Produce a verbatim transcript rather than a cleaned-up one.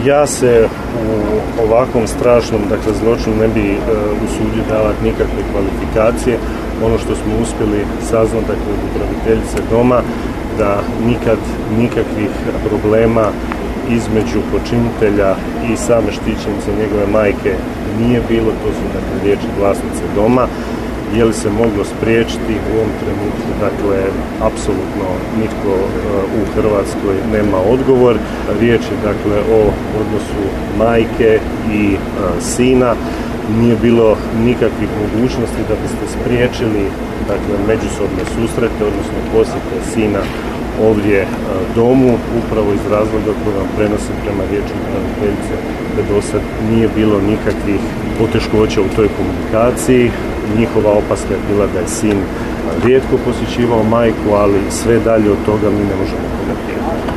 Ja se u ovakvom strašnom dakle, zločinu ne bi e, usudio davati nikakve kvalifikacije. Ono što smo uspjeli saznati dakle, od upraviteljice doma, da nikad nikakvih problema između počinitelja i same štićenice njegove majke nije bilo. To su dakle, riječi vlasnice doma. Je li se moglo spriječiti u ovom trenutku? Dakle, apsolutno nitko u Hrvatskoj nema odgovor. Riječ je dakle o odnosu majke i sina. Nije bilo nikakvih mogućnosti da biste spriječili dakle, međusobne susrete, odnosno posjete sina ovdje domu, upravo iz razloga koji vam prenosim prema riječi upraviteljice, da do sad nije bilo nikakvih poteškoća u toj komunikaciji. Njihova opaska je bila da je sin rijetko posjećivao majku, ali sve dalje od toga mi ne možemo komentirati.